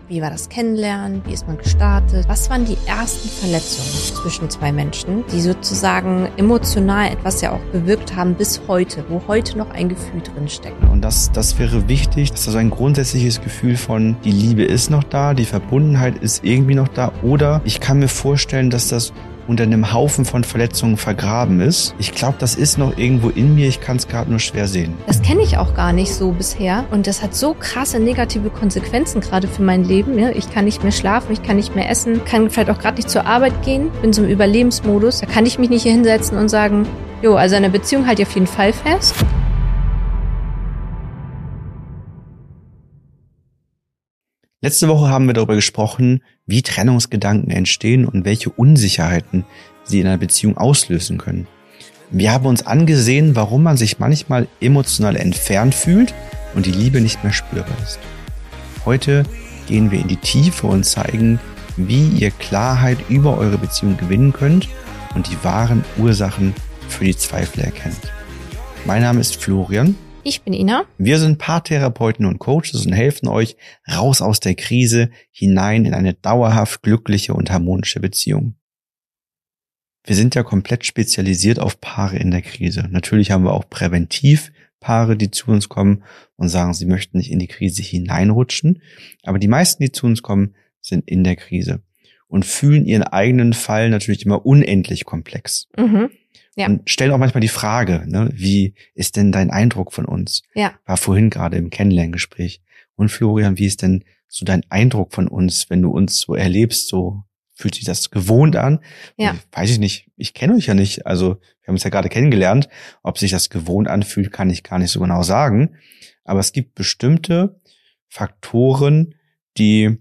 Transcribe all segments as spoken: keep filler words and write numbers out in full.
Wie war das Kennenlernen? Wie ist man gestartet? Was waren die ersten Verletzungen zwischen zwei Menschen, die sozusagen emotional etwas ja auch bewirkt haben bis heute, wo heute noch ein Gefühl drinsteckt? Und das, das wäre wichtig, dass da so ein grundsätzliches Gefühl von, die Liebe ist noch da, die Verbundenheit ist irgendwie noch da. Oder ich kann mir vorstellen, dass das unter einem Haufen von Verletzungen vergraben ist. Ich glaube, das ist noch irgendwo in mir, ich kann es gerade nur schwer sehen. Das kenne ich auch gar nicht so bisher und das hat so krasse negative Konsequenzen gerade für mein Leben. Ja? Ich kann nicht mehr schlafen, ich kann nicht mehr essen, kann vielleicht auch gerade nicht zur Arbeit gehen, bin so im Überlebensmodus. Da kann ich mich nicht hier hinsetzen und sagen, jo, also eine Beziehung halt auf jeden Fall fest. Letzte Woche haben wir darüber gesprochen, wie Trennungsgedanken entstehen und welche Unsicherheiten sie in einer Beziehung auslösen können. Wir haben uns angesehen, warum man sich manchmal emotional entfernt fühlt und die Liebe nicht mehr spürbar ist. Heute gehen wir in die Tiefe und zeigen, wie ihr Klarheit über eure Beziehung gewinnen könnt und die wahren Ursachen für die Zweifel erkennt. Mein Name ist Florian. Ich bin Ina. Wir sind Paartherapeuten und Coaches und helfen euch raus aus der Krise hinein in eine dauerhaft glückliche und harmonische Beziehung. Wir sind ja komplett spezialisiert auf Paare in der Krise. Natürlich haben wir auch präventiv Paare, die zu uns kommen und sagen, sie möchten nicht in die Krise hineinrutschen. Aber die meisten, die zu uns kommen, sind in der Krise und fühlen ihren eigenen Fall natürlich immer unendlich komplex. Mhm. Ja. Und stellen auch manchmal die Frage, ne, wie ist denn dein Eindruck von uns? Ja. War vorhin gerade im Kennenlerngespräch. Und Florian, wie ist denn so dein Eindruck von uns, wenn du uns so erlebst? So fühlt sich das gewohnt an? Ja. Weiß ich nicht. Ich kenne euch ja nicht. Also wir haben uns ja gerade kennengelernt. Ob sich das gewohnt anfühlt, kann ich gar nicht so genau sagen. Aber es gibt bestimmte Faktoren, die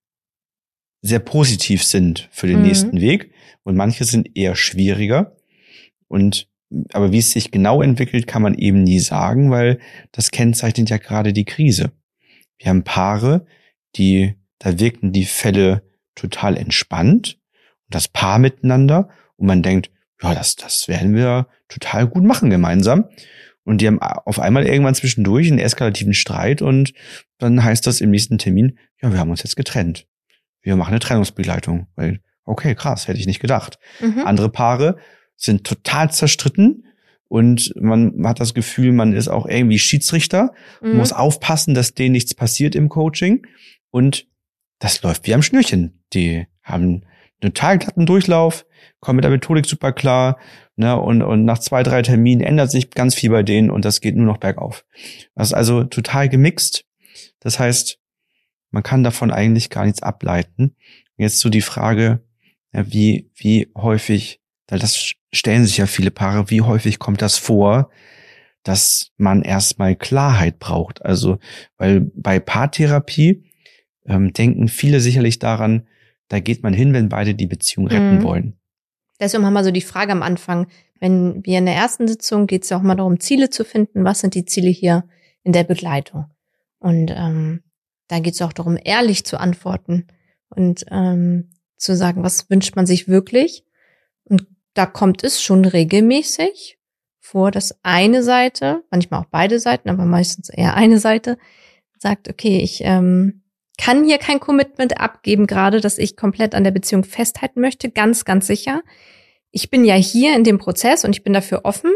sehr positiv sind für den Mhm. nächsten Weg. Und manche sind eher schwieriger. Und aber wie es sich genau entwickelt, kann man eben nie sagen, weil das kennzeichnet ja gerade die Krise. Wir haben Paare, die, da wirken die Fälle total entspannt und das Paar miteinander und man denkt, ja, das, das werden wir total gut machen gemeinsam. Und die haben auf einmal irgendwann zwischendurch einen eskalativen Streit und dann heißt das im nächsten Termin, ja, wir haben uns jetzt getrennt. Wir machen eine Trennungsbegleitung, weil, okay, krass, hätte ich nicht gedacht. Mhm. Andere Paare sind total zerstritten und man hat das Gefühl, man ist auch irgendwie Schiedsrichter, Mhm. muss aufpassen, dass denen nichts passiert im Coaching und das läuft wie am Schnürchen. Die haben einen total glatten Durchlauf, kommen mit der Methodik super klar, ne, und, und nach zwei, drei Terminen ändert sich ganz viel bei denen und das geht nur noch bergauf. Das ist also total gemixt. Das heißt, man kann davon eigentlich gar nichts ableiten. Jetzt so die Frage, ja, wie, wie häufig, weil das stellen sich ja viele Paare, wie häufig kommt das vor, dass man erstmal Klarheit braucht? Also, weil bei Paartherapie ähm, denken viele sicherlich daran, da geht man hin, wenn beide die Beziehung retten Mhm. wollen. Deswegen haben wir so die Frage am Anfang, wenn wir in der ersten Sitzung geht es ja auch mal darum, Ziele zu finden. Was sind die Ziele hier in der Begleitung? Und ähm, da geht es auch darum, ehrlich zu antworten und ähm, zu sagen, was wünscht man sich wirklich? Und da kommt es schon regelmäßig vor, dass eine Seite, manchmal auch beide Seiten, aber meistens eher eine Seite, sagt, okay, ich ähm, kann hier kein Commitment abgeben, gerade, dass ich komplett an der Beziehung festhalten möchte, ganz, ganz sicher. Ich bin ja hier in dem Prozess und ich bin dafür offen,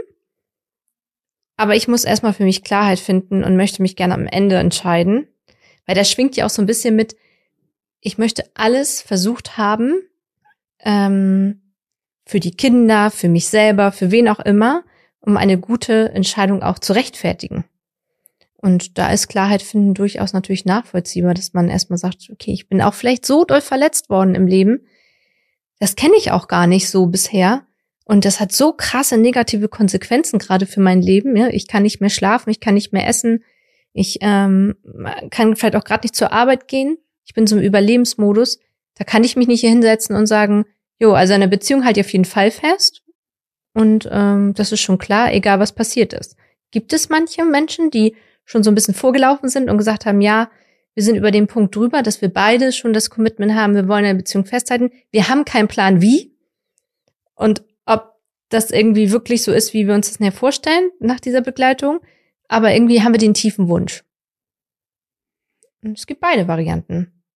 aber ich muss erstmal für mich Klarheit finden und möchte mich gerne am Ende entscheiden, weil da schwingt ja auch so ein bisschen mit, ich möchte alles versucht haben, ähm, für die Kinder, für mich selber, für wen auch immer, um eine gute Entscheidung auch zu rechtfertigen. Und da ist Klarheit finden durchaus natürlich nachvollziehbar, dass man erstmal sagt, okay, ich bin auch vielleicht so doll verletzt worden im Leben. Das kenne ich auch gar nicht so bisher. Und das hat so krasse negative Konsequenzen gerade für mein Leben. Ja? Ich kann nicht mehr schlafen, ich kann nicht mehr essen. Ich ähm, kann vielleicht auch gerade nicht zur Arbeit gehen. Ich bin so im Überlebensmodus. Da kann ich mich nicht hier hinsetzen und sagen, jo, also eine Beziehung halt auf jeden Fall fest. Und ähm, das ist schon klar, egal was passiert ist. Gibt es manche Menschen, die schon so ein bisschen vorgelaufen sind und gesagt haben, ja, wir sind über den Punkt drüber, dass wir beide schon das Commitment haben, wir wollen eine Beziehung festhalten. Wir haben keinen Plan, wie. Und ob das irgendwie wirklich so ist, wie wir uns das näher vorstellen nach dieser Begleitung. Aber irgendwie haben wir den tiefen Wunsch. Und es gibt beide Varianten.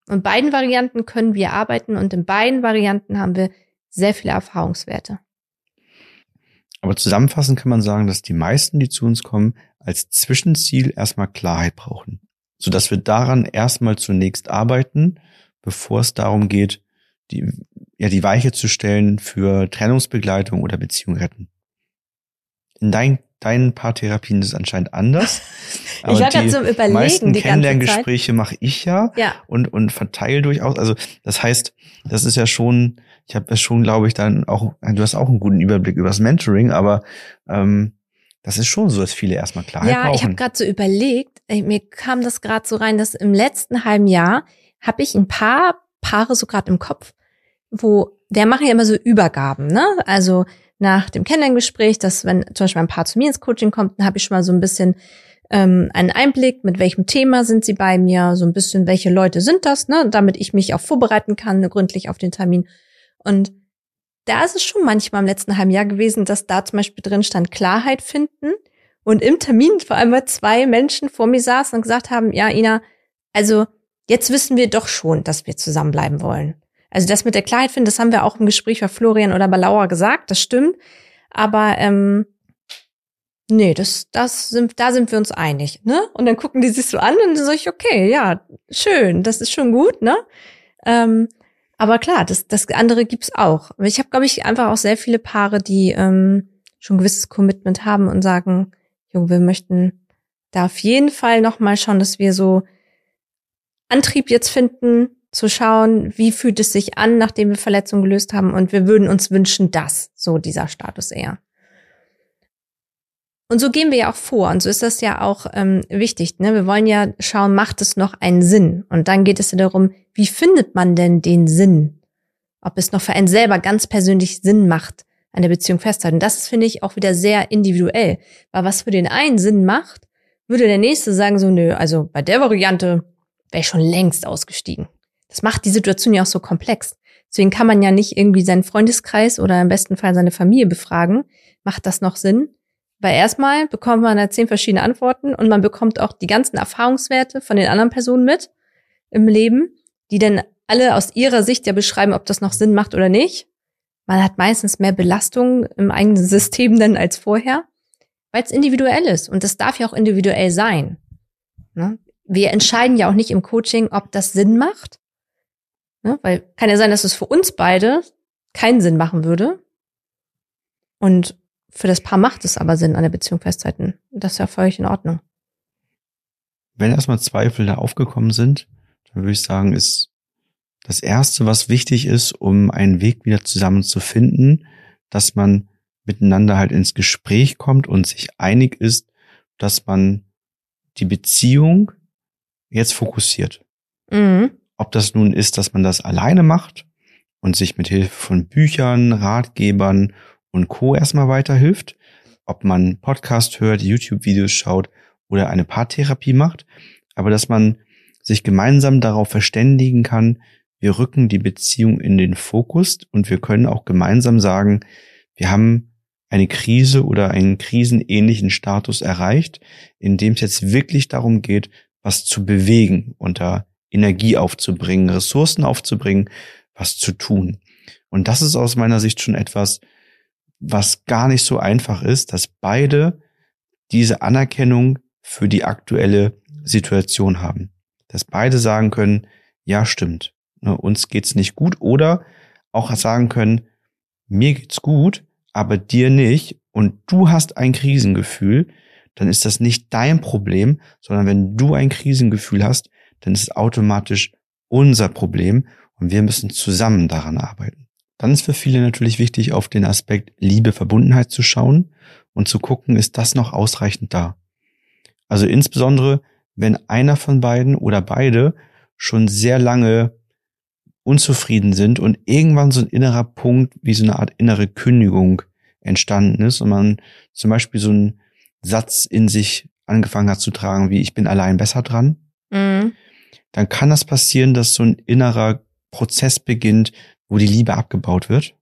Und beiden Varianten können wir arbeiten und in beiden Varianten haben wir sehr viele Erfahrungswerte. Aber zusammenfassend kann man sagen, dass die meisten, die zu uns kommen, als Zwischenziel erstmal Klarheit brauchen. Sodass wir daran erstmal zunächst arbeiten, bevor es darum geht, die, ja, die Weiche zu stellen für Trennungsbegleitung oder Beziehung retten. In dein, deinen Paartherapien ist es anscheinend anders. Aber ich war gerade so überlegen, die meisten die ganze Kennenlerngespräche mache ich ja, ja. und und verteile durchaus. Also das heißt, das ist ja schon, ich habe das schon, glaube ich, dann auch, du hast auch einen guten Überblick über das Mentoring, aber ähm, das ist schon so, dass viele erstmal Klarheit ja, brauchen. Ja, ich habe gerade so überlegt, mir kam das gerade so rein, dass im letzten halben Jahr habe ich ein paar Paare so gerade im Kopf, wo, der machen ja immer so Übergaben, ne? Also nach dem Kennenlerngespräch, dass wenn zum Beispiel ein Paar zu mir ins Coaching kommt, dann habe ich schon mal so ein bisschen ähm, einen Einblick, mit welchem Thema sind sie bei mir, so ein bisschen, welche Leute sind das, ne? Damit ich mich auch vorbereiten kann, gründlich auf den Termin. Und da ist es schon manchmal im letzten halben Jahr gewesen, dass da zum Beispiel drin stand, Klarheit finden. Und im Termin vor allem zwei Menschen vor mir saßen und gesagt haben, ja, Ina, also jetzt wissen wir doch schon, dass wir zusammenbleiben wollen. Also das mit der Klarheit finden, das haben wir auch im Gespräch bei Florian oder bei Laura gesagt, das stimmt. Aber ähm, nee, das, das sind, da sind wir uns einig, ne? Und dann gucken die sich so an und dann sage ich, okay, ja, schön, das ist schon gut, ne? Ähm, aber klar, das, das andere gibt's auch. Ich habe, glaube ich, einfach auch sehr viele Paare, die ähm, schon ein gewisses Commitment haben und sagen, Junge, wir möchten da auf jeden Fall noch mal schauen, dass wir so Antrieb jetzt finden, zu schauen, wie fühlt es sich an, nachdem wir Verletzungen gelöst haben, und wir würden uns wünschen, dass so dieser Status eher. Und so gehen wir ja auch vor, und so ist das ja auch ähm, wichtig, ne? Wir wollen ja schauen, macht es noch einen Sinn? Und dann geht es ja darum, wie findet man denn den Sinn? Ob es noch für einen selber ganz persönlich Sinn macht, an der Beziehung festzuhalten. Das ist, finde ich, auch wieder sehr individuell. Weil was für den einen Sinn macht, würde der Nächste sagen so, nö, also bei der Variante wäre ich schon längst ausgestiegen. Das macht die Situation ja auch so komplex. Deswegen kann man ja nicht irgendwie seinen Freundeskreis oder im besten Fall seine Familie befragen. Macht das noch Sinn? Weil erstmal bekommt man da zehn verschiedene Antworten und man bekommt auch die ganzen Erfahrungswerte von den anderen Personen mit im Leben, die dann alle aus ihrer Sicht ja beschreiben, ob das noch Sinn macht oder nicht. Man hat meistens mehr Belastung im eigenen System dann als vorher, weil es individuell ist. Und das darf ja auch individuell sein. Ne? Wir entscheiden ja auch nicht im Coaching, ob das Sinn macht. Ne? Weil kann ja sein, dass es für uns beide keinen Sinn machen würde. Und für das Paar macht es aber Sinn, an der Beziehung festzuhalten. Das ist ja völlig in Ordnung. Wenn erstmal Zweifel da aufgekommen sind, dann würde ich sagen, ist das Erste, was wichtig ist, um einen Weg wieder zusammen zu finden, dass man miteinander halt ins Gespräch kommt und sich einig ist, dass man die Beziehung jetzt fokussiert. Mhm. Ob das nun ist, dass man das alleine macht und sich mit Hilfe von Büchern, Ratgebern und Co. erstmal weiterhilft, ob man Podcast hört, YouTube-Videos schaut oder eine Paartherapie macht, aber dass man sich gemeinsam darauf verständigen kann, wir rücken die Beziehung in den Fokus und wir können auch gemeinsam sagen, wir haben eine Krise oder einen krisenähnlichen Status erreicht, in dem es jetzt wirklich darum geht, was zu bewegen und da Energie aufzubringen, Ressourcen aufzubringen, was zu tun. Und das ist aus meiner Sicht schon etwas, was gar nicht so einfach ist, dass beide diese Anerkennung für die aktuelle Situation haben. Dass beide sagen können, ja, stimmt, uns geht's nicht gut, oder auch sagen können, mir geht's gut, aber dir nicht, und du hast ein Krisengefühl, dann ist das nicht dein Problem, sondern wenn du ein Krisengefühl hast, dann ist es automatisch unser Problem und wir müssen zusammen daran arbeiten. Dann ist für viele natürlich wichtig, auf den Aspekt Liebe, Verbundenheit zu schauen und zu gucken, ist das noch ausreichend da? Also insbesondere, wenn einer von beiden oder beide schon sehr lange unzufrieden sind und irgendwann so ein innerer Punkt wie so eine Art innere Kündigung entstanden ist und man zum Beispiel so einen Satz in sich angefangen hat zu tragen, wie ich bin allein besser dran, Mhm. dann kann das passieren, dass so ein innerer Prozess beginnt, wo die Liebe abgebaut wird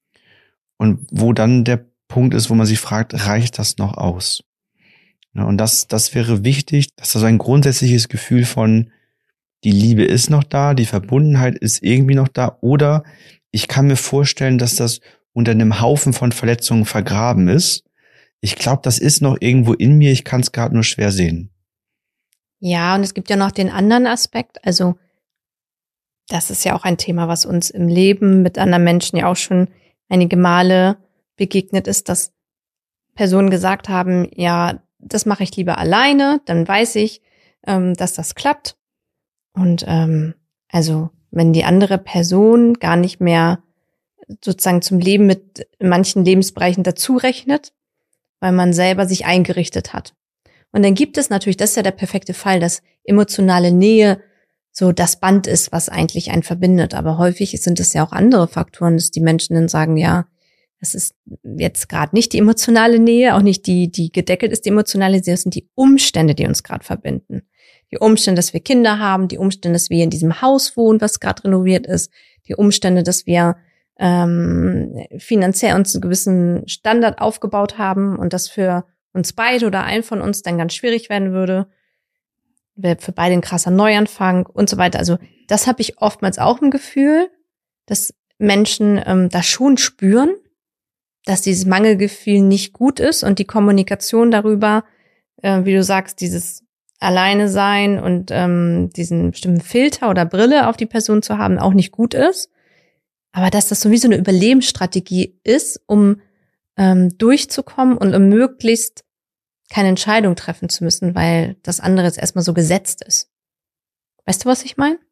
und wo dann der Punkt ist, wo man sich fragt, reicht das noch aus? Ja, und das, das wäre wichtig, dass da so ein grundsätzliches Gefühl von, die Liebe ist noch da, die Verbundenheit ist irgendwie noch da, oder ich kann mir vorstellen, dass das unter einem Haufen von Verletzungen vergraben ist. Ich glaube, das ist noch irgendwo in mir, ich kann es gerade nur schwer sehen. Ja, und es gibt ja noch den anderen Aspekt, also das ist ja auch ein Thema, was uns im Leben mit anderen Menschen ja auch schon einige Male begegnet ist, dass Personen gesagt haben, ja, das mache ich lieber alleine, dann weiß ich, ähm, dass das klappt. Und ähm, also wenn die andere Person gar nicht mehr sozusagen zum Leben mit manchen Lebensbereichen dazu rechnet, weil man selber sich eingerichtet hat. Und dann gibt es natürlich, das ist ja der perfekte Fall, dass emotionale Nähe so das Band ist, was eigentlich einen verbindet. Aber häufig sind es ja auch andere Faktoren, dass die Menschen dann sagen, ja, das ist jetzt gerade nicht die emotionale Nähe, auch nicht die, die gedeckelt ist, die emotionale Nähe, das sind die Umstände, die uns gerade verbinden. Die Umstände, dass wir Kinder haben, die Umstände, dass wir in diesem Haus wohnen, was gerade renoviert ist, die Umstände, dass wir ähm, finanziell uns einen gewissen Standard aufgebaut haben und das für uns beide oder einen von uns dann ganz schwierig werden würde, wäre für beide ein krasser Neuanfang und so weiter. Also das habe ich oftmals auch im Gefühl, dass Menschen ähm, das schon spüren, dass dieses Mangelgefühl nicht gut ist und die Kommunikation darüber, äh, wie du sagst, dieses Alleine sein und ähm, diesen bestimmten Filter oder Brille auf die Person zu haben, auch nicht gut ist. Aber dass das sowieso eine Überlebensstrategie ist, um ähm, durchzukommen und um möglichst keine Entscheidung treffen zu müssen, weil das andere jetzt erstmal so gesetzt ist. Weißt du, was ich meine?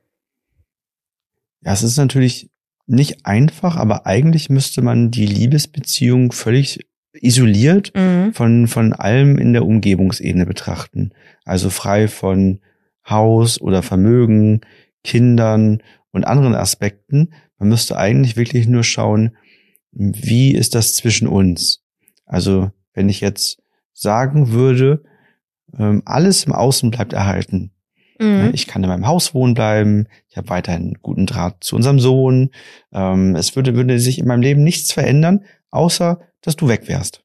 Ja, es ist natürlich nicht einfach, aber eigentlich müsste man die Liebesbeziehung völlig isoliert mhm. von, von allem in der Umgebungsebene betrachten. Also frei von Haus oder Vermögen, Kindern und anderen Aspekten. Man müsste eigentlich wirklich nur schauen, wie ist das zwischen uns? Also wenn ich jetzt sagen würde, alles im Außen bleibt erhalten. Mhm. Ich kann in meinem Haus wohnen bleiben, ich habe weiterhin guten Draht zu unserem Sohn. Es würde, würde sich in meinem Leben nichts verändern, außer dass du weg wärst.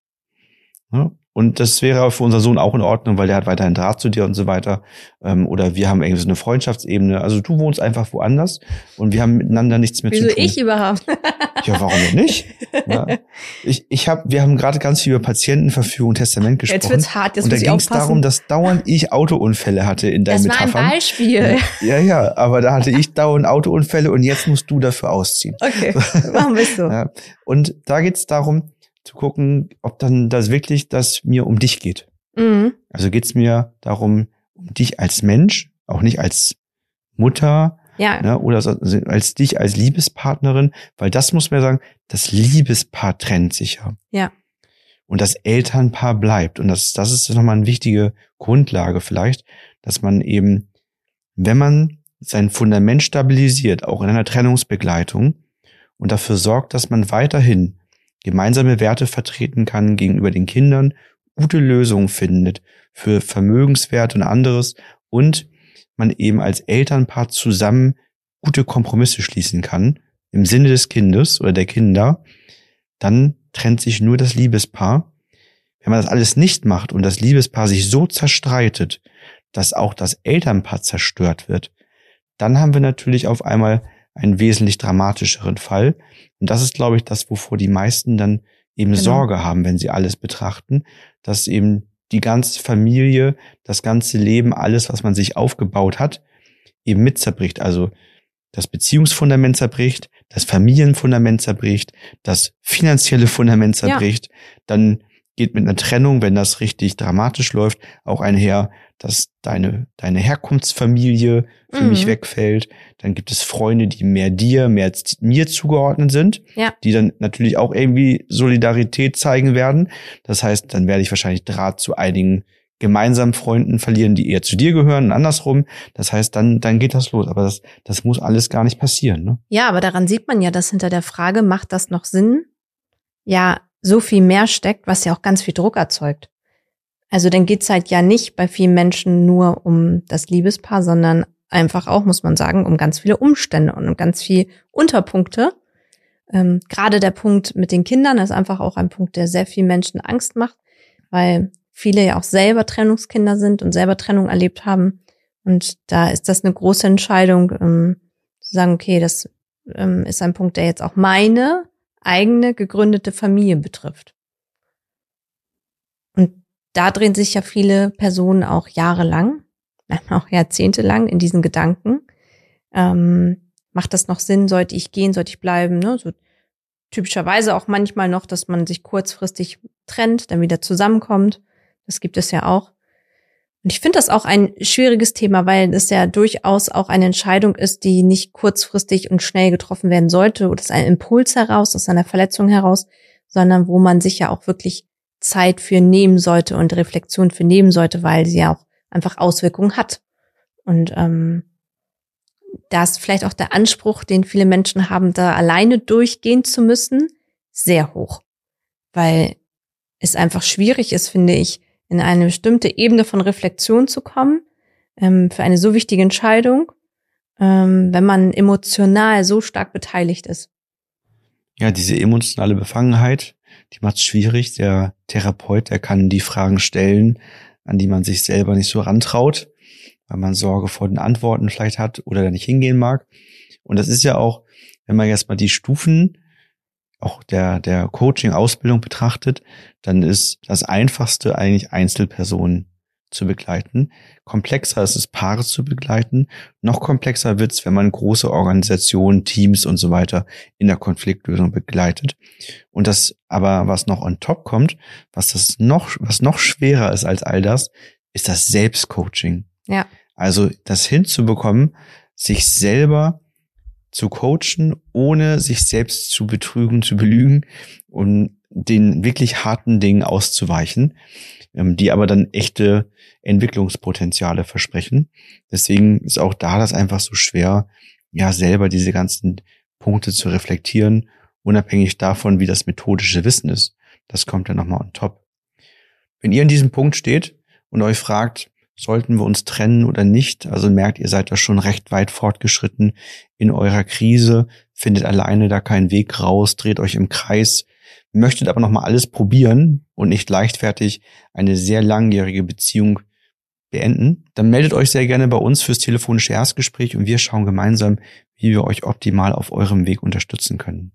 Und das wäre für unseren Sohn auch in Ordnung, weil der hat weiterhin Draht zu dir und so weiter. Oder wir haben irgendwie so eine Freundschaftsebene. Also du wohnst einfach woanders und wir haben miteinander nichts mehr Wieso zu tun. Wieso ich überhaupt? Ja, warum denn nicht? Ja. Ich, ich hab, wir haben gerade ganz viel über Patientenverfügung und Testament gesprochen. Jetzt wird's hart, jetzt und da muss ich ging es aufpassen. darum, dass dauernd ich Autounfälle hatte in deinen Metaphern. Das war ein Beispiel. Ja, ja, aber da hatte ich dauernd Autounfälle und jetzt musst du dafür ausziehen. Okay, machen wir es so. Ja. Und da geht's darum, zu gucken, ob dann das wirklich das mir um dich geht. Mhm. Also geht's mir darum, um dich als Mensch, auch nicht als Mutter, ja. Ne, oder so, also als dich als Liebespartnerin, weil das muss man sagen, das Liebespaar trennt sich ja. Ja. Und das Elternpaar bleibt. Und das, das ist nochmal eine wichtige Grundlage vielleicht, dass man eben, wenn man sein Fundament stabilisiert, auch in einer Trennungsbegleitung und dafür sorgt, dass man weiterhin gemeinsame Werte vertreten kann gegenüber den Kindern, gute Lösungen findet für Vermögenswerte und anderes und man eben als Elternpaar zusammen gute Kompromisse schließen kann im Sinne des Kindes oder der Kinder, dann trennt sich nur das Liebespaar. Wenn man das alles nicht macht und das Liebespaar sich so zerstreitet, dass auch das Elternpaar zerstört wird, dann haben wir natürlich auf einmal einen wesentlich dramatischeren Fall. Und das ist, glaube ich, das, wovor die meisten dann eben genau. Sorge haben, wenn sie alles betrachten, dass eben die ganze Familie, das ganze Leben, alles, was man sich aufgebaut hat, eben mit zerbricht. Also das Beziehungsfundament zerbricht, das Familienfundament zerbricht, das finanzielle Fundament zerbricht. Ja. Dann geht mit einer Trennung, wenn das richtig dramatisch läuft, auch einher, dass deine deine Herkunftsfamilie für mhm. mich wegfällt. Dann gibt es Freunde, die mehr dir, mehr mir zugeordnet sind, ja. die dann natürlich auch irgendwie Solidarität zeigen werden. Das heißt, dann werde ich wahrscheinlich Draht zu einigen gemeinsamen Freunden verlieren, die eher zu dir gehören und andersrum. Das heißt, dann dann geht das los. Aber das das muss alles gar nicht passieren, ne? Ja, aber daran sieht man ja, dass hinter der Frage, macht das noch Sinn? Ja, so viel mehr steckt, was ja auch ganz viel Druck erzeugt. Also dann geht's halt ja nicht bei vielen Menschen nur um das Liebespaar, sondern einfach auch, muss man sagen, um ganz viele Umstände und um ganz viel Unterpunkte. Ähm, gerade der Punkt mit den Kindern ist einfach auch ein Punkt, der sehr vielen Menschen Angst macht, weil viele ja auch selber Trennungskinder sind und selber Trennung erlebt haben Und da ist das eine große Entscheidung, ähm, zu sagen, okay, das ähm, ist ein Punkt, der jetzt auch meine eigene gegründete Familie betrifft. Und da drehen sich ja viele Personen auch jahrelang, auch jahrzehntelang in diesen Gedanken. Ähm, macht das noch Sinn? Sollte ich gehen? Sollte ich bleiben? Ne? So typischerweise auch manchmal noch, dass man sich kurzfristig trennt, dann wieder zusammenkommt. Das gibt es ja auch. Und ich finde das auch ein schwieriges Thema, weil es ja durchaus auch eine Entscheidung ist, die nicht kurzfristig und schnell getroffen werden sollte oder aus einem Impuls heraus, aus einer Verletzung heraus, sondern wo man sich ja auch wirklich Zeit für nehmen sollte und Reflexion für nehmen sollte, weil sie ja auch einfach Auswirkungen hat. Und ähm, da ist vielleicht auch der Anspruch, den viele Menschen haben, da alleine durchgehen zu müssen, sehr hoch. Weil es einfach schwierig ist, finde ich, in eine bestimmte Ebene von Reflexion zu kommen, ähm, für eine so wichtige Entscheidung, ähm, wenn man emotional so stark beteiligt ist. Ja, diese emotionale Befangenheit, die macht es schwierig. Der Therapeut, der kann die Fragen stellen, an die man sich selber nicht so rantraut, weil man Sorge vor den Antworten vielleicht hat oder da nicht hingehen mag. Und das ist ja auch, wenn man jetzt mal die Stufen auch der der Coaching-Ausbildung betrachtet, dann ist das Einfachste eigentlich Einzelpersonen zu begleiten. Komplexer ist es, Paare zu begleiten. Noch komplexer wird's, wenn man große Organisationen, Teams und so weiter in der Konfliktlösung begleitet. Und das aber, was noch on top kommt, was das noch, was noch schwerer ist als all das, ist das Selbstcoaching. Ja. Also das hinzubekommen, sich selber zu coachen, ohne sich selbst zu betrügen, zu belügen und den wirklich harten Dingen auszuweichen, die aber dann echte Entwicklungspotenziale versprechen. Deswegen ist auch da das einfach so schwer, ja, selber diese ganzen Punkte zu reflektieren, unabhängig davon, wie das methodische Wissen ist. Das kommt dann nochmal on top. Wenn ihr an diesem Punkt steht und euch fragt, sollten wir uns trennen oder nicht? Also merkt, ihr seid da schon recht weit fortgeschritten in eurer Krise, findet alleine da keinen Weg raus, dreht euch im Kreis, möchtet aber nochmal alles probieren und nicht leichtfertig eine sehr langjährige Beziehung beenden, dann meldet euch sehr gerne bei uns fürs telefonische Erstgespräch und wir schauen gemeinsam, wie wir euch optimal auf eurem Weg unterstützen können.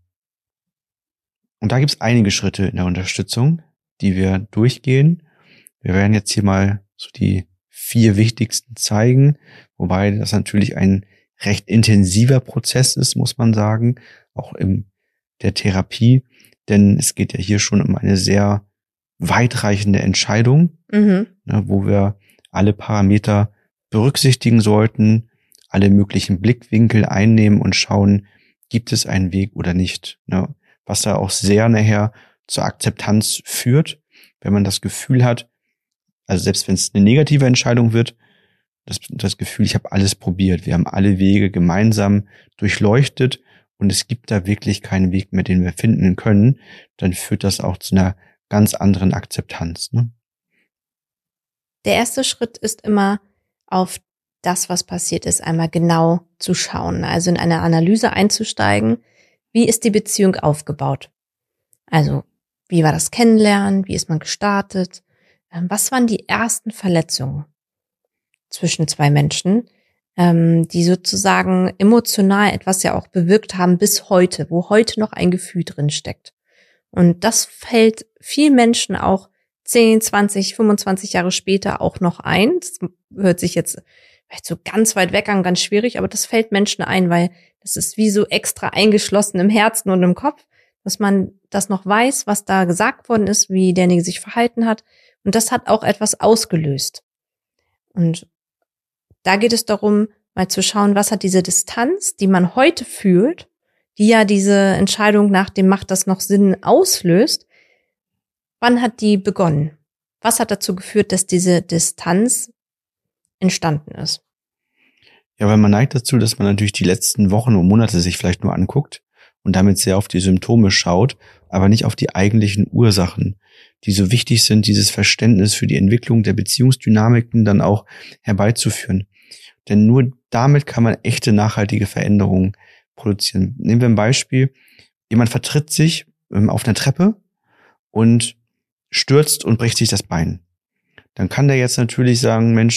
Und da gibt es einige Schritte in der Unterstützung, die wir durchgehen. Wir werden jetzt hier mal so die vier wichtigsten zeigen, wobei das natürlich ein recht intensiver Prozess ist, muss man sagen, auch in der Therapie, denn es geht ja hier schon um eine sehr weitreichende Entscheidung, mhm. ne, wo wir alle Parameter berücksichtigen sollten, alle möglichen Blickwinkel einnehmen und schauen, gibt es einen Weg oder nicht, ne, was da auch sehr nachher zur Akzeptanz führt, wenn man das Gefühl hat, also selbst wenn es eine negative Entscheidung wird, das, das Gefühl, ich habe alles probiert. Wir haben alle Wege gemeinsam durchleuchtet und es gibt da wirklich keinen Weg mehr, den wir finden können. Dann führt das auch zu einer ganz anderen Akzeptanz. Ne? Der erste Schritt ist immer, auf das, was passiert ist, einmal genau zu schauen. Also in eine Analyse einzusteigen. Wie ist die Beziehung aufgebaut? Also wie war das Kennenlernen? Wie ist man gestartet? Was waren die ersten Verletzungen zwischen zwei Menschen, die sozusagen emotional etwas ja auch bewirkt haben bis heute, wo heute noch ein Gefühl drin steckt? Und das fällt vielen Menschen auch zehn, zwanzig, fünfundzwanzig Jahre später auch noch ein. Das hört sich jetzt vielleicht so ganz weit weg an, ganz schwierig, aber das fällt Menschen ein, weil das ist wie so extra eingeschlossen im Herzen und im Kopf, dass man das noch weiß, was da gesagt worden ist, wie derjenige sich verhalten hat. Und das hat auch etwas ausgelöst. Und da geht es darum, mal zu schauen, was hat diese Distanz, die man heute fühlt, die ja diese Entscheidung nach dem macht das noch Sinn auslöst, wann hat die begonnen? Was hat dazu geführt, dass diese Distanz entstanden ist? Ja, weil man neigt dazu, dass man natürlich die letzten Wochen und Monate sich vielleicht nur anguckt und damit sehr auf die Symptome schaut, aber nicht auf die eigentlichen Ursachen, die so wichtig sind, dieses Verständnis für die Entwicklung der Beziehungsdynamiken dann auch herbeizuführen. Denn nur damit kann man echte nachhaltige Veränderungen produzieren. Nehmen wir ein Beispiel. Jemand vertritt sich auf einer Treppe und stürzt und bricht sich das Bein. Dann kann der jetzt natürlich sagen, Mensch,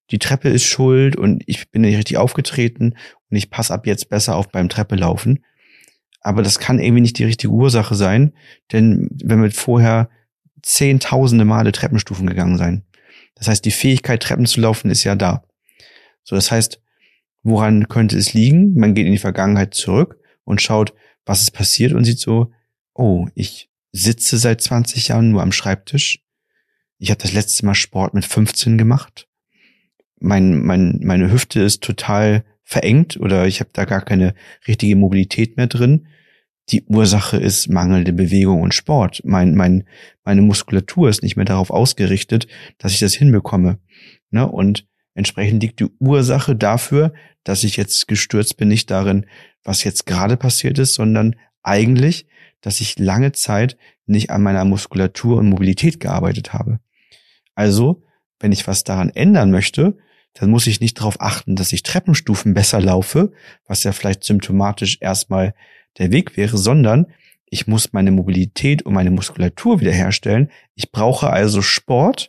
die Treppe ist schuld und ich bin nicht richtig aufgetreten und ich passe ab jetzt besser auf beim Treppelaufen. Aber das kann irgendwie nicht die richtige Ursache sein, denn wenn wir vorher zehntausende Male Treppenstufen gegangen sein. Das heißt, die Fähigkeit, Treppen zu laufen, ist ja da. So, das heißt, woran könnte es liegen? Man geht in die Vergangenheit zurück und schaut, was ist passiert und sieht so, oh, ich sitze seit zwanzig Jahren nur am Schreibtisch. Ich habe das letzte Mal Sport mit fünfzehn gemacht. Mein, mein, meine Hüfte ist total verengt oder ich habe da gar keine richtige Mobilität mehr drin. Die Ursache ist mangelnde Bewegung und Sport. Mein, mein, meine Muskulatur ist nicht mehr darauf ausgerichtet, dass ich das hinbekomme. Ne? Und entsprechend liegt die Ursache dafür, dass ich jetzt gestürzt bin, nicht darin, was jetzt gerade passiert ist, sondern eigentlich, dass ich lange Zeit nicht an meiner Muskulatur und Mobilität gearbeitet habe. Also, wenn ich was daran ändern möchte, dann muss ich nicht darauf achten, dass ich Treppenstufen besser laufe, was ja vielleicht symptomatisch erstmal der Weg wäre, sondern ich muss meine Mobilität und meine Muskulatur wiederherstellen. Ich brauche also Sport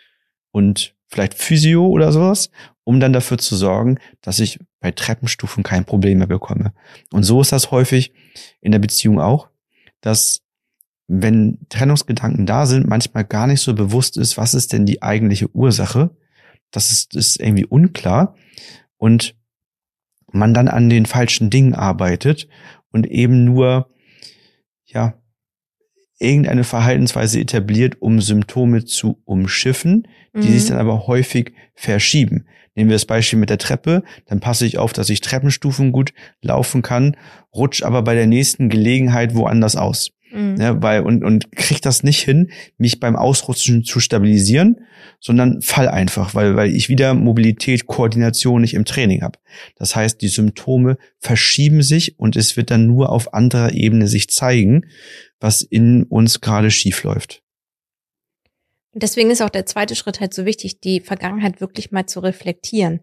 und vielleicht Physio oder sowas, um dann dafür zu sorgen, dass ich bei Treppenstufen kein Problem mehr bekomme. Und so ist das häufig in der Beziehung auch, dass wenn Trennungsgedanken da sind, manchmal gar nicht so bewusst ist, was ist denn die eigentliche Ursache. Das ist, ist irgendwie unklar und man dann an den falschen Dingen arbeitet und eben nur, ja, irgendeine Verhaltensweise etabliert, um Symptome zu umschiffen, die mhm. sich dann aber häufig verschieben. Nehmen wir das Beispiel mit der Treppe, dann passe ich auf, dass ich Treppenstufen gut laufen kann, rutsch aber bei der nächsten Gelegenheit woanders aus. Mhm. Ja, weil, und, und krieg das nicht hin, mich beim Ausrutschen zu stabilisieren, sondern fall einfach, weil, weil ich wieder Mobilität, Koordination nicht im Training habe. Das heißt, die Symptome verschieben sich und es wird dann nur auf anderer Ebene sich zeigen, was in uns gerade schief läuft. Deswegen ist auch der zweite Schritt halt so wichtig, die Vergangenheit wirklich mal zu reflektieren.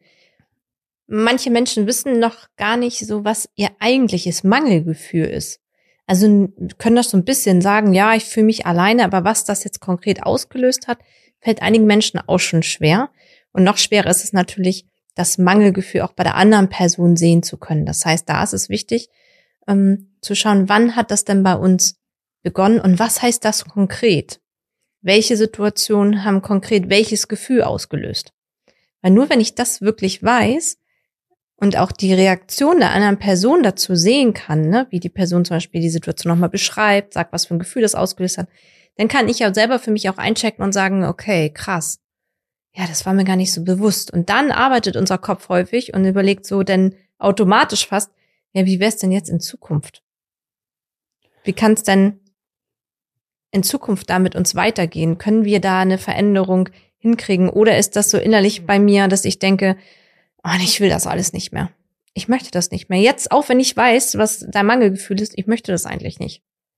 Manche Menschen wissen noch gar nicht so, was ihr eigentliches Mangelgefühl ist. Also können das so ein bisschen sagen, ja, ich fühle mich alleine, aber was das jetzt konkret ausgelöst hat, fällt einigen Menschen auch schon schwer. Und noch schwerer ist es natürlich, das Mangelgefühl auch bei der anderen Person sehen zu können. Das heißt, da ist es wichtig, ähm, zu schauen, wann hat das denn bei uns begonnen und was heißt das konkret? Welche Situationen haben konkret welches Gefühl ausgelöst? Weil nur wenn ich das wirklich weiß und auch die Reaktion der anderen Person dazu sehen kann, ne, wie die Person zum Beispiel die Situation nochmal beschreibt, sagt, was für ein Gefühl das ausgelöst hat, dann kann ich ja selber für mich auch einchecken und sagen, okay, krass, ja, das war mir gar nicht so bewusst. Und dann arbeitet unser Kopf häufig und überlegt so denn automatisch fast, ja, wie wär's denn jetzt in Zukunft? Wie kann es denn in Zukunft da mit uns weitergehen? Können wir da eine Veränderung hinkriegen? Oder ist das so innerlich bei mir, dass ich denke, oh, ich will das alles nicht mehr. Ich möchte das nicht mehr. Jetzt, auch wenn ich weiß, was dein Mangelgefühl ist, ich möchte das eigentlich nicht.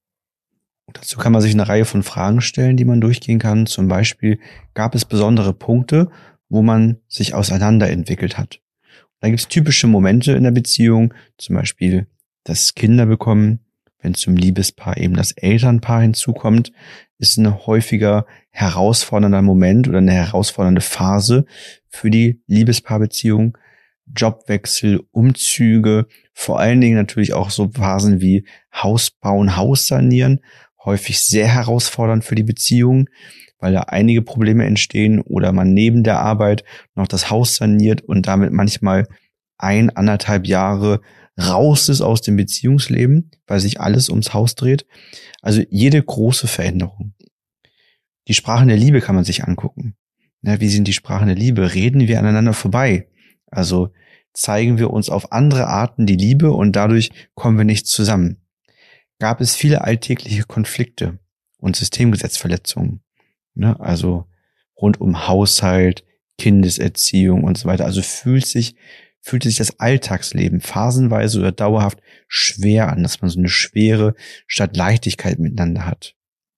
Dazu kann man sich eine Reihe von Fragen stellen, die man durchgehen kann. Zum Beispiel, gab es besondere Punkte, wo man sich auseinanderentwickelt hat? Da gibt es typische Momente in der Beziehung, zum Beispiel das Kinder bekommen, wenn zum Liebespaar eben das Elternpaar hinzukommt, ist ein häufiger herausfordernder Moment oder eine herausfordernde Phase für die Liebespaarbeziehung. Jobwechsel, Umzüge, vor allen Dingen natürlich auch so Phasen wie Haus bauen, Haus sanieren, häufig sehr herausfordernd für die Beziehung, weil da einige Probleme entstehen oder man neben der Arbeit noch das Haus saniert und damit manchmal ein, anderthalb Jahre raus ist aus dem Beziehungsleben, weil sich alles ums Haus dreht. Also jede große Veränderung. Die Sprachen der Liebe kann man sich angucken. Ja, wie sind die Sprachen der Liebe? Reden wir aneinander vorbei? Also zeigen wir uns auf andere Arten die Liebe und dadurch kommen wir nicht zusammen. Gab es viele alltägliche Konflikte und Systemgesetzverletzungen, ne? Also rund um Haushalt, Kindeserziehung und so weiter. Also fühlt sich fühlte sich das Alltagsleben phasenweise oder dauerhaft schwer an, dass man so eine Schwere statt Leichtigkeit miteinander hat.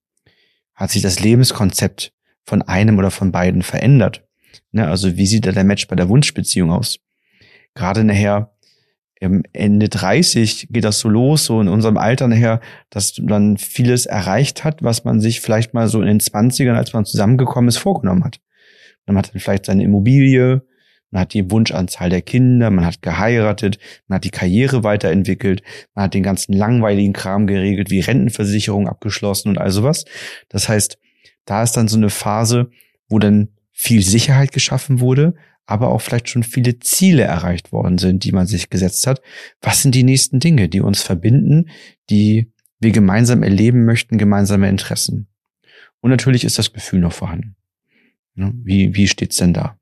Hat sich das Lebenskonzept von einem oder von beiden verändert? Ne, also wie sieht da der Match bei der Wunschbeziehung aus? Gerade nachher Ende dreißig geht das so los, so in unserem Alter nachher, dass man vieles erreicht hat, was man sich vielleicht mal so in den zwanzigern, als man zusammengekommen ist, vorgenommen hat. Man hat dann vielleicht seine Immobilie, Man hat die Wunschanzahl der Kinder, man hat geheiratet, man hat die Karriere weiterentwickelt, man hat den ganzen langweiligen Kram geregelt, wie Rentenversicherung abgeschlossen und all sowas. Das heißt, da ist dann so eine Phase, wo dann viel Sicherheit geschaffen wurde, aber auch vielleicht schon viele Ziele erreicht worden sind, die man sich gesetzt hat. Was sind die nächsten Dinge, die uns verbinden, die wir gemeinsam erleben möchten, gemeinsame Interessen? Und natürlich ist das Gefühl noch vorhanden. Wie, wie steht's denn da?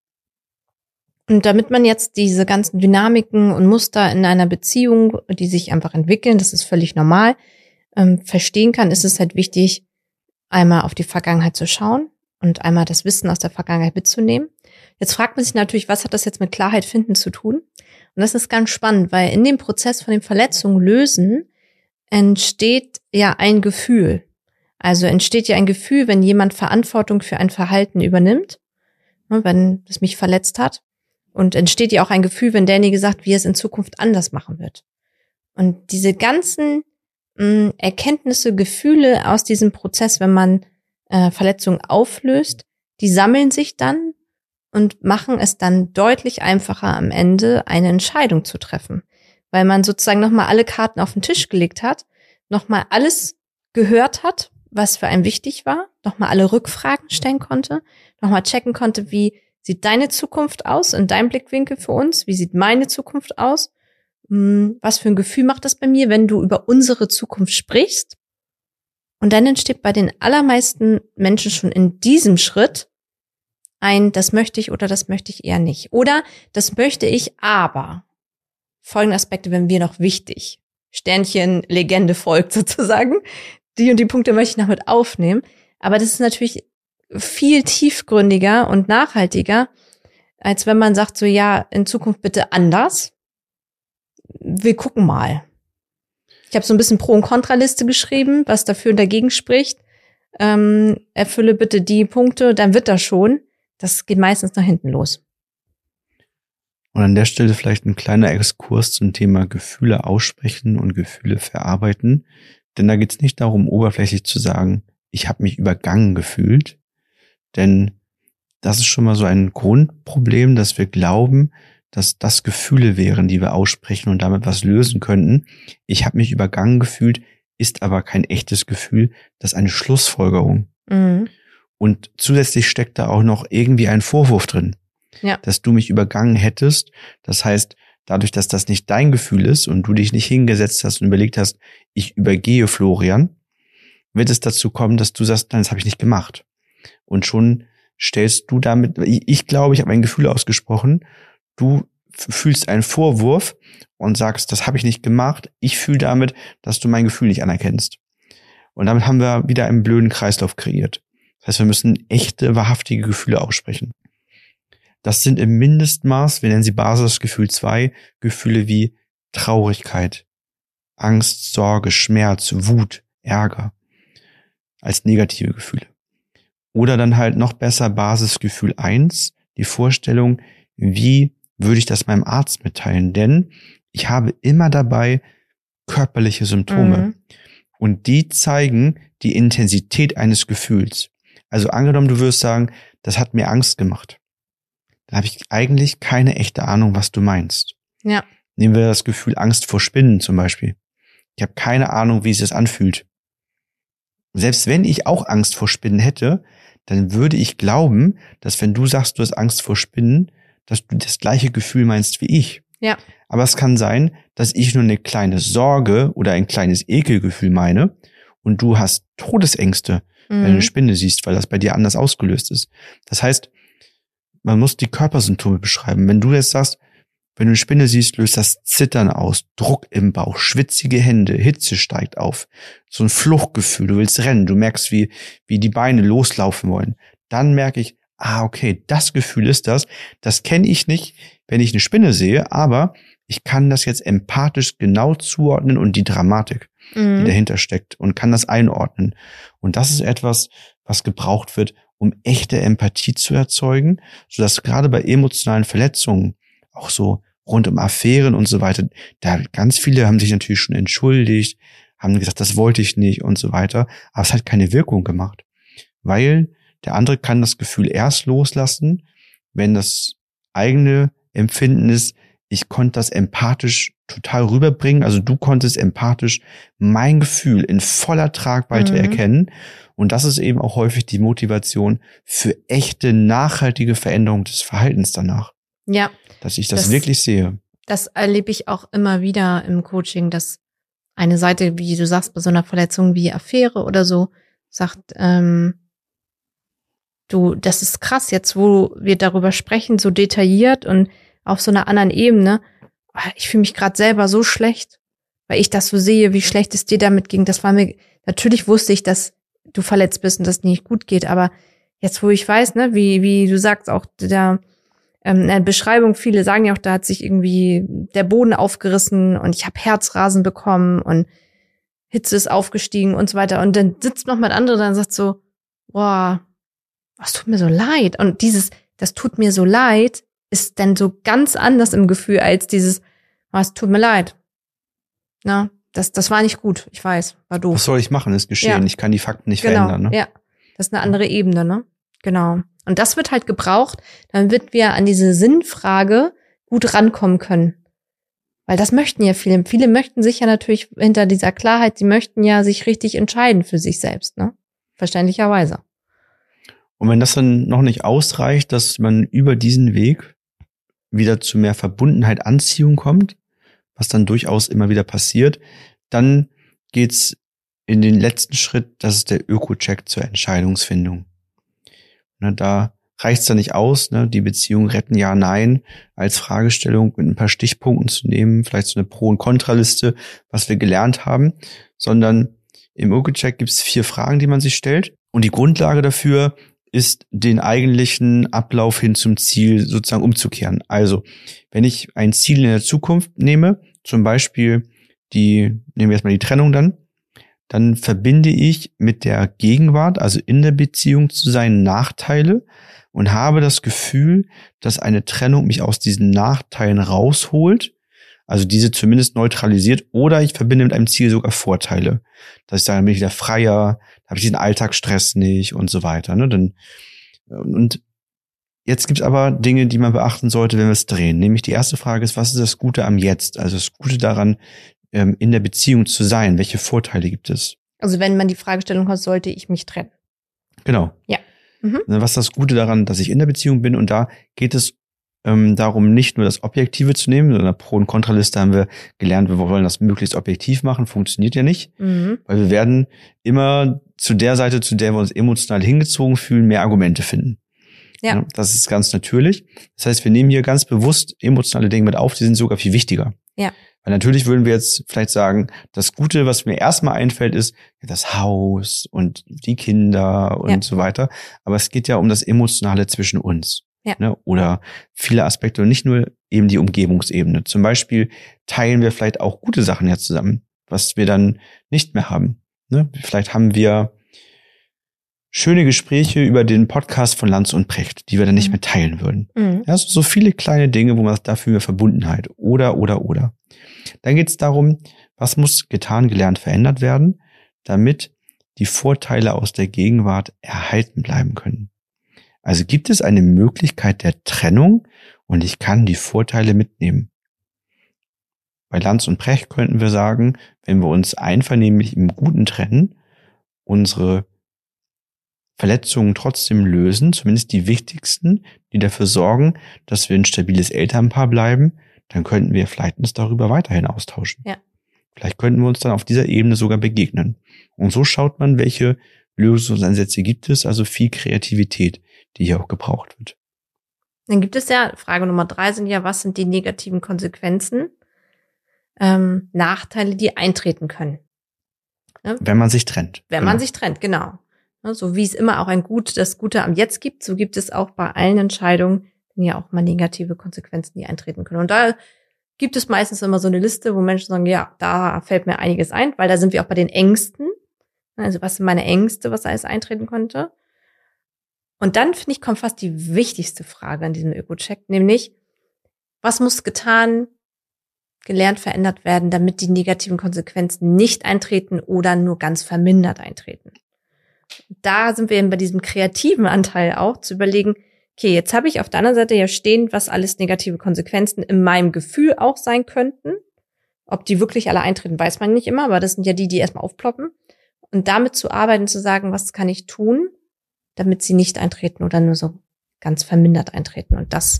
Und damit man jetzt diese ganzen Dynamiken und Muster in einer Beziehung, die sich einfach entwickeln, das ist völlig normal, ähm, verstehen kann, ist es halt wichtig, einmal auf die Vergangenheit zu schauen und einmal das Wissen aus der Vergangenheit mitzunehmen. Jetzt fragt man sich natürlich, was hat das jetzt mit Klarheit finden zu tun? Und das ist ganz spannend, weil in dem Prozess von den Verletzungen lösen entsteht ja ein Gefühl. Also entsteht ja ein Gefühl, wenn jemand Verantwortung für ein Verhalten übernimmt, wenn es mich verletzt hat. Und entsteht ja auch ein Gefühl, wenn derjenige sagt, wie er es in Zukunft anders machen wird. Und diese ganzen mh, Erkenntnisse, Gefühle aus diesem Prozess, wenn man äh, Verletzungen auflöst, die sammeln sich dann und machen es dann deutlich einfacher, am Ende eine Entscheidung zu treffen. Weil man sozusagen nochmal alle Karten auf den Tisch gelegt hat, nochmal alles gehört hat, was für einen wichtig war, nochmal alle Rückfragen stellen konnte, nochmal checken konnte, wie sieht deine Zukunft aus in deinem Blickwinkel für uns, wie sieht meine Zukunft aus, was für ein Gefühl macht das bei mir, wenn du über unsere Zukunft sprichst. Und dann entsteht bei den allermeisten Menschen schon in diesem Schritt ein, das möchte ich oder das möchte ich eher nicht. Oder das möchte ich, aber folgende Aspekte wären mir noch wichtig. Sternchen, Legende folgt sozusagen. Die und die Punkte möchte ich noch mit aufnehmen. Aber das ist natürlich viel tiefgründiger und nachhaltiger, als wenn man sagt, so ja, in Zukunft bitte anders. Wir gucken mal. Ich habe so ein bisschen Pro- und Kontraliste geschrieben, was dafür und dagegen spricht. Ähm, erfülle bitte die Punkte, dann wird das schon. Das geht meistens nach hinten los. Und an der Stelle vielleicht ein kleiner Exkurs zum Thema Gefühle aussprechen und Gefühle verarbeiten. Denn da geht es nicht darum, oberflächlich zu sagen, ich habe mich übergangen gefühlt. Denn das ist schon mal so ein Grundproblem, dass wir glauben, dass das Gefühle wären, die wir aussprechen und damit was lösen könnten. Ich habe mich übergangen gefühlt, ist aber kein echtes Gefühl, das ist eine Schlussfolgerung. Mhm. Und zusätzlich steckt da auch noch irgendwie ein Vorwurf drin, ja, dass du mich übergangen hättest. Das heißt, dadurch, dass das nicht dein Gefühl ist und du dich nicht hingesetzt hast und überlegt hast, ich übergehe Florian, wird es dazu kommen, dass du sagst, nein, das habe ich nicht gemacht. Und schon stellst du damit, ich, ich glaube, ich habe ein Gefühl ausgesprochen, du fühlst einen Vorwurf und sagst, das habe ich nicht gemacht. Ich fühle damit, dass du mein Gefühl nicht anerkennst. Und damit haben wir wieder einen blöden Kreislauf kreiert. Das heißt, wir müssen echte, wahrhaftige Gefühle aussprechen. Das sind im Mindestmaß, wir nennen sie Basisgefühl zwei, Gefühle wie Traurigkeit, Angst, Sorge, Schmerz, Wut, Ärger als negative Gefühle. Oder dann halt noch besser Basisgefühl eins, die Vorstellung, wie würde ich das meinem Arzt mitteilen? Denn ich habe immer dabei körperliche Symptome. Mhm. Und die zeigen die Intensität eines Gefühls. Also angenommen, du wirst sagen, das hat mir Angst gemacht. Dann habe ich eigentlich keine echte Ahnung, was du meinst. Ja. Nehmen wir das Gefühl Angst vor Spinnen zum Beispiel. Ich habe keine Ahnung, wie es sich anfühlt. Selbst wenn ich auch Angst vor Spinnen hätte, dann würde ich glauben, dass wenn du sagst, du hast Angst vor Spinnen, dass du das gleiche Gefühl meinst wie ich. Ja. Aber es kann sein, dass ich nur eine kleine Sorge oder ein kleines Ekelgefühl meine und du hast Todesängste, mhm, wenn du eine Spinne siehst, weil das bei dir anders ausgelöst ist. Das heißt, man muss die Körpersymptome beschreiben. Wenn du jetzt sagst, wenn du eine Spinne siehst, löst das Zittern aus, Druck im Bauch, schwitzige Hände, Hitze steigt auf, so ein Fluchtgefühl, du willst rennen, du merkst, wie wie die Beine loslaufen wollen. Dann merke ich, ah, okay, das Gefühl ist das. Das kenne ich nicht, wenn ich eine Spinne sehe, aber ich kann das jetzt empathisch genau zuordnen und die Dramatik, mhm, die dahinter steckt und kann das einordnen. Und das ist etwas, was gebraucht wird, um echte Empathie zu erzeugen, sodass gerade bei emotionalen Verletzungen, auch so rund um Affären und so weiter, da ganz viele haben sich natürlich schon entschuldigt, haben gesagt, das wollte ich nicht und so weiter, aber es hat keine Wirkung gemacht, weil der andere kann das Gefühl erst loslassen, wenn das eigene Empfinden ist, ich konnte das empathisch total rüberbringen. Also du konntest empathisch mein Gefühl in voller Tragweite mhm. erkennen. Und das ist eben auch häufig die Motivation für echte, nachhaltige Veränderung des Verhaltens danach. Ja. Dass ich das, das wirklich sehe. Das erlebe ich auch immer wieder im Coaching, dass eine Seite, wie du sagst, bei so einer Verletzung wie Affäre oder so, sagt, ähm, du, das ist krass, jetzt wo wir darüber sprechen, so detailliert und auf so einer anderen Ebene, ich fühle mich gerade selber so schlecht, weil ich das so sehe, wie schlecht es dir damit ging. Das war mir, natürlich wusste ich, dass du verletzt bist und das nicht gut geht, aber jetzt, wo ich weiß, ne, wie wie du sagst, auch der ähm, in der Beschreibung, viele sagen ja auch, da hat sich irgendwie der Boden aufgerissen und ich habe Herzrasen bekommen und Hitze ist aufgestiegen und so weiter. Und dann sitzt noch mal ein anderer da und sagt so, boah, was tut mir so leid. Und dieses, das tut mir so leid, ist dann so ganz anders im Gefühl als dieses, was tut mir leid. Na, das, das war nicht gut, ich weiß, war doof. Was soll ich machen? Ist geschehen. Ja. Ich kann die Fakten nicht genau, verändern. Ne? Ja, das ist eine andere Ebene, ne? Genau. Und das wird halt gebraucht, damit wir an diese Sinnfrage gut rankommen können. Weil das möchten ja viele. Viele möchten sich ja natürlich hinter dieser Klarheit, sie möchten ja sich richtig entscheiden für sich selbst, ne? Verständlicherweise. Und wenn das dann noch nicht ausreicht, dass man über diesen Weg wieder zu mehr Verbundenheit, Anziehung kommt, was dann durchaus immer wieder passiert, dann geht's in den letzten Schritt, das ist der Öko-Check zur Entscheidungsfindung. Ne, da reicht's dann nicht aus, ne, die Beziehung retten, ja, nein, als Fragestellung mit ein paar Stichpunkten zu nehmen, vielleicht so eine Pro- und Kontraliste, was wir gelernt haben, sondern im Öko-Check gibt's vier Fragen, die man sich stellt. Und die Grundlage dafür ist, den eigentlichen Ablauf hin zum Ziel sozusagen umzukehren. Also, wenn ich ein Ziel in der Zukunft nehme, zum Beispiel die, nehmen wir erstmal die Trennung dann, dann verbinde ich mit der Gegenwart, also in der Beziehung zu sein, Nachteile und habe das Gefühl, dass eine Trennung mich aus diesen Nachteilen rausholt, also diese zumindest neutralisiert, oder ich verbinde mit einem Ziel sogar Vorteile. Dass ich sage, dann bin ich wieder freier, da habe ich diesen Alltagsstress nicht und so weiter. Ne? Dann, und jetzt gibt es aber Dinge, die man beachten sollte, wenn wir es drehen. Nämlich die erste Frage ist, was ist das Gute am Jetzt? Also das Gute daran, in der Beziehung zu sein. Welche Vorteile gibt es? Also wenn man die Fragestellung hat, sollte ich mich trennen? Genau. Ja. Mhm. Was ist das Gute daran, dass ich in der Beziehung bin? Und da geht es ähm, darum, nicht nur das Objektive zu nehmen. In der Pro- und Kontraliste haben wir gelernt, wir wollen das möglichst objektiv machen. Funktioniert ja nicht. Mhm. Weil wir werden immer zu der Seite, zu der wir uns emotional hingezogen fühlen, mehr Argumente finden. Ja. Ja, das ist ganz natürlich. Das heißt, wir nehmen hier ganz bewusst emotionale Dinge mit auf, die sind sogar viel wichtiger. Ja. Weil natürlich würden wir jetzt vielleicht sagen, das Gute, was mir erstmal einfällt, ist das Haus und die Kinder und ja. so weiter. Aber es geht ja um das Emotionale zwischen uns. Ja. Ne? Oder viele Aspekte und nicht nur eben die Umgebungsebene. Zum Beispiel teilen wir vielleicht auch gute Sachen ja zusammen, was wir dann nicht mehr haben. Ne? Vielleicht haben wir schöne Gespräche über den Podcast von Lanz und Precht, die wir dann nicht mehr teilen würden. Mhm. Ja, so viele kleine Dinge, wo man dafür mehr Verbundenheit oder, oder, oder. Dann geht es darum, was muss getan, gelernt, verändert werden, damit die Vorteile aus der Gegenwart erhalten bleiben können. Also gibt es eine Möglichkeit der Trennung und ich kann die Vorteile mitnehmen. Bei Lanz und Precht könnten wir sagen, wenn wir uns einvernehmlich im Guten trennen, unsere Verletzungen trotzdem lösen, zumindest die wichtigsten, die dafür sorgen, dass wir ein stabiles Elternpaar bleiben, dann könnten wir vielleicht uns darüber weiterhin austauschen. Ja. Vielleicht könnten wir uns dann auf dieser Ebene sogar begegnen. Und so schaut man, welche Lösungsansätze gibt es, also viel Kreativität, die hier auch gebraucht wird. Dann gibt es ja, Frage Nummer drei sind ja, was sind die negativen Konsequenzen, ähm, Nachteile, die eintreten können? Ne? Wenn man sich trennt. Wenn genau. man sich trennt, genau. So wie es immer auch ein Gut, das Gute am Jetzt gibt, so gibt es auch bei allen Entscheidungen ja auch mal negative Konsequenzen, die eintreten können. Und da gibt es meistens immer so eine Liste, wo Menschen sagen, ja, da fällt mir einiges ein, weil da sind wir auch bei den Ängsten. Also was sind meine Ängste, was alles eintreten könnte? Und dann, finde ich, kommt fast die wichtigste Frage an diesem Öko-Check, nämlich, was muss getan, gelernt, verändert werden, damit die negativen Konsequenzen nicht eintreten oder nur ganz vermindert eintreten? Da sind wir eben bei diesem kreativen Anteil auch, zu überlegen, okay, jetzt habe ich auf der anderen Seite ja stehen, was alles negative Konsequenzen in meinem Gefühl auch sein könnten. Ob die wirklich alle eintreten, weiß man nicht immer, aber das sind ja die, die erstmal aufploppen. Und damit zu arbeiten, zu sagen, was kann ich tun, damit sie nicht eintreten oder nur so ganz vermindert eintreten. Und das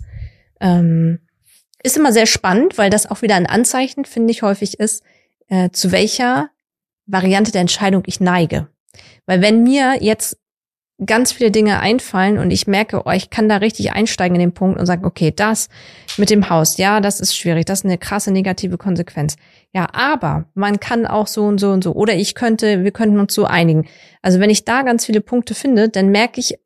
ähm, ist immer sehr spannend, weil das auch wieder ein Anzeichen, finde ich, häufig ist, äh, zu welcher Variante der Entscheidung ich neige. Weil wenn mir jetzt ganz viele Dinge einfallen und ich merke, oh, ich kann da richtig einsteigen in den Punkt und sagen, okay, das mit dem Haus, ja, das ist schwierig, das ist eine krasse negative Konsequenz. Ja, aber man kann auch so und so und so. Oder ich könnte, wir könnten uns so einigen. Also wenn ich da ganz viele Punkte finde, dann merke ich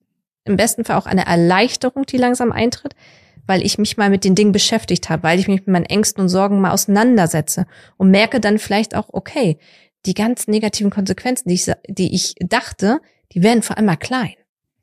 im besten Fall auch eine Erleichterung, die langsam eintritt, weil ich mich mal mit den Dingen beschäftigt habe, weil ich mich mit meinen Ängsten und Sorgen mal auseinandersetze und merke dann vielleicht auch, okay, die ganz negativen Konsequenzen, die ich, die ich dachte, die werden vor allem mal klein.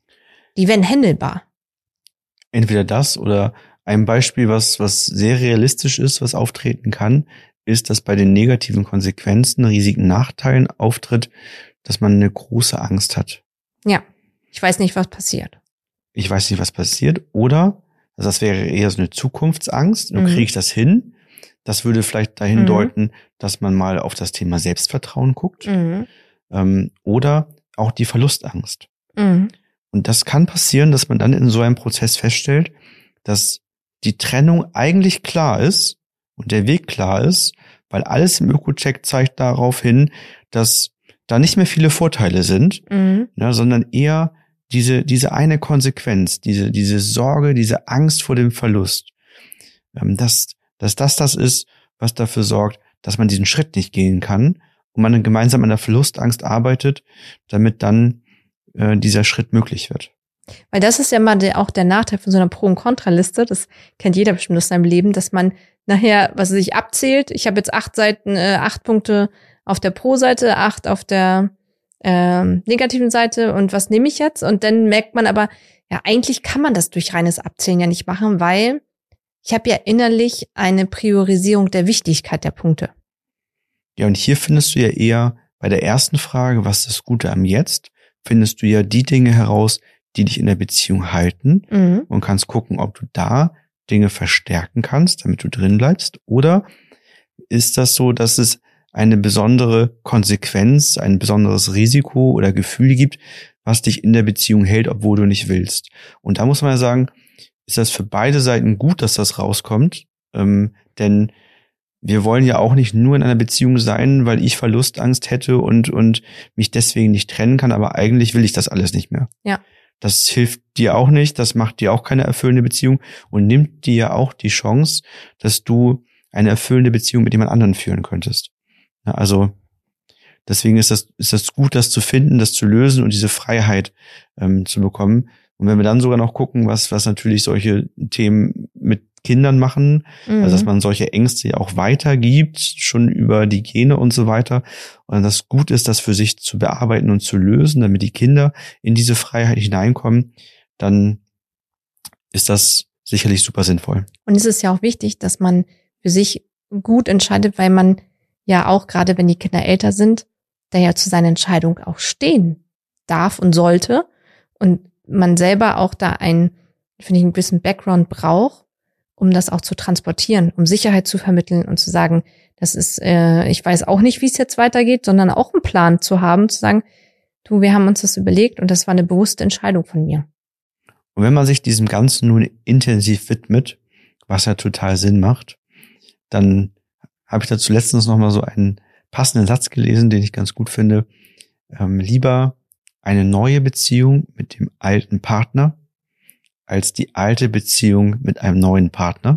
Die werden handelbar. Entweder das oder ein Beispiel, was, was sehr realistisch ist, was auftreten kann, ist, dass bei den negativen Konsequenzen, Risiken, Nachteilen auftritt, dass man eine große Angst hat. Ja, ich weiß nicht, was passiert. Ich weiß nicht, was passiert. Oder, also das wäre eher so eine Zukunftsangst. Nun Mhm. kriege ich das hin. Das würde vielleicht dahin Mhm. deuten, dass man mal auf das Thema Selbstvertrauen guckt. Mhm. Ähm, oder auch die Verlustangst. Mhm. Und das kann passieren, dass man dann in so einem Prozess feststellt, dass die Trennung eigentlich klar ist und der Weg klar ist, weil alles im Öko-Check zeigt darauf hin, dass da nicht mehr viele Vorteile sind, Mhm. ja, sondern eher diese diese eine Konsequenz, diese diese Sorge, diese Angst vor dem Verlust, ähm, dass dass das das ist, was dafür sorgt, dass man diesen Schritt nicht gehen kann und man dann gemeinsam an der Verlustangst arbeitet, damit dann äh, dieser Schritt möglich wird. Weil das ist ja mal der, auch der Nachteil von so einer Pro- und Kontraliste. Das kennt jeder bestimmt aus seinem Leben, dass man nachher, was sich abzählt, ich habe jetzt acht Seiten, äh, acht Punkte auf der Pro-Seite, acht auf der ähm, negativen Seite und was nehme ich jetzt? Und dann merkt man aber, ja, eigentlich kann man das durch reines Abzählen ja nicht machen, weil ich habe ja innerlich eine Priorisierung der Wichtigkeit der Punkte. Ja, und hier findest du ja eher bei der ersten Frage, was ist das Gute am Jetzt, findest du ja die Dinge heraus, die dich in der Beziehung halten Mhm. und kannst gucken, ob du da Dinge verstärken kannst, damit du drin bleibst. Oder ist das so, dass es eine besondere Konsequenz, ein besonderes Risiko oder Gefühl gibt, was dich in der Beziehung hält, obwohl du nicht willst? Und da muss man ja sagen, ist das für beide Seiten gut, dass das rauskommt, ähm, denn wir wollen ja auch nicht nur in einer Beziehung sein, weil ich Verlustangst hätte und und mich deswegen nicht trennen kann, aber eigentlich will ich das alles nicht mehr. Ja. Das hilft dir auch nicht, das macht dir auch keine erfüllende Beziehung und nimmt dir ja auch die Chance, dass du eine erfüllende Beziehung mit jemand anderen führen könntest. Ja, also deswegen ist das ist das gut, das zu finden, das zu lösen und diese Freiheit ähm, zu bekommen. Und wenn wir dann sogar noch gucken, was was natürlich solche Themen mit Kindern machen, Mhm. also dass man solche Ängste ja auch weitergibt, schon über die Gene und so weiter. Und das gut ist, das für sich zu bearbeiten und zu lösen, damit die Kinder in diese Freiheit hineinkommen, dann ist das sicherlich super sinnvoll. Und es ist ja auch wichtig, dass man für sich gut entscheidet, weil man ja auch, gerade wenn die Kinder älter sind, da ja zu seiner Entscheidung auch stehen darf und sollte. Und man selber auch da ein, finde ich, ein bisschen Background braucht, um das auch zu transportieren, um Sicherheit zu vermitteln und zu sagen, das ist, äh, ich weiß auch nicht, wie es jetzt weitergeht, sondern auch einen Plan zu haben, zu sagen, du, wir haben uns das überlegt und das war eine bewusste Entscheidung von mir. Und wenn man sich diesem Ganzen nun intensiv widmet, was ja total Sinn macht, dann habe ich dazu letztens noch mal so einen passenden Satz gelesen, den ich ganz gut finde. Ähm, lieber eine neue Beziehung mit dem alten Partner als die alte Beziehung mit einem neuen Partner.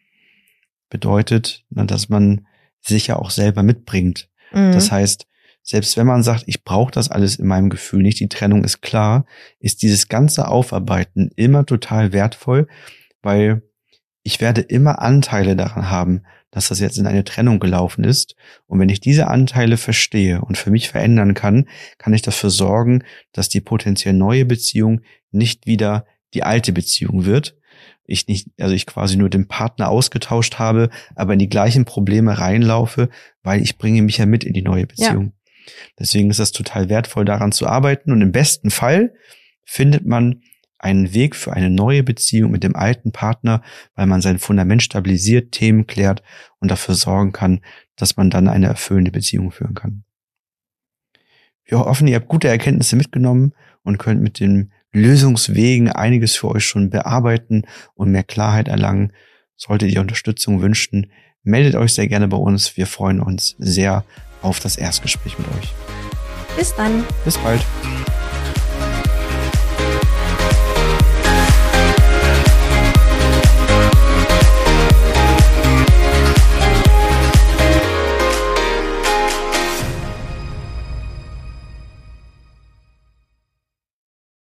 Bedeutet, dass man sich ja auch selber mitbringt. Mhm. Das heißt, selbst wenn man sagt, ich brauche das alles in meinem Gefühl nicht, die Trennung ist klar, ist dieses ganze Aufarbeiten immer total wertvoll, weil ich werde immer Anteile daran haben, dass das jetzt in eine Trennung gelaufen ist. Und wenn ich diese Anteile verstehe und für mich verändern kann, kann ich dafür sorgen, dass die potenziell neue Beziehung nicht wieder die alte Beziehung wird. Ich nicht, also ich quasi nur den Partner ausgetauscht habe, aber in die gleichen Probleme reinlaufe, weil ich bringe mich ja mit in die neue Beziehung. Ja. Deswegen ist das total wertvoll, daran zu arbeiten. Und im besten Fall findet man einen Weg für eine neue Beziehung mit dem alten Partner, weil man sein Fundament stabilisiert, Themen klärt und dafür sorgen kann, dass man dann eine erfüllende Beziehung führen kann. Wir hoffen, ihr habt gute Erkenntnisse mitgenommen und könnt mit den Lösungswegen einiges für euch schon bearbeiten und mehr Klarheit erlangen. Solltet ihr Unterstützung wünschen, meldet euch sehr gerne bei uns. Wir freuen uns sehr auf das Erstgespräch mit euch. Bis dann. Bis bald.